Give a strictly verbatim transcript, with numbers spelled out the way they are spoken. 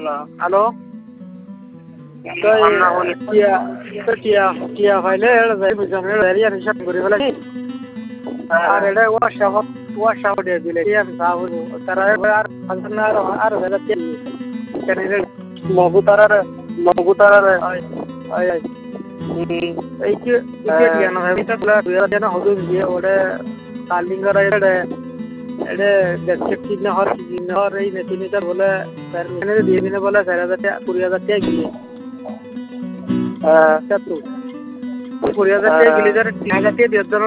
hello টিয়া টিয়া টিয়া ফাইলে বুঝানোর এরিয়ার হিসাব করে ফেলে আর এটা ওয়াশাপ ওয়াশাপ দিয়ে দিলে টিয়া সাহু তারা আর আর আর বেলা টিয়া কেন মগু তারার মগু তারার আই আই এই যে টিয়া না এটা প্লাস দুই দিন হদু দিয়ে ওরে কালিঙ্গার এটা এটা দেখছে কি না হর কি না হর এই নেতিনিটা বলে পারমিশন দিয়ে দিনে বলে চার হাজার টাকা কুড়ি হাজার টাকা গিয়ে হ্যাঁ কত কুড়ি হাজার টাকা গিলে যার তিন হাজার টাকা দিয়ে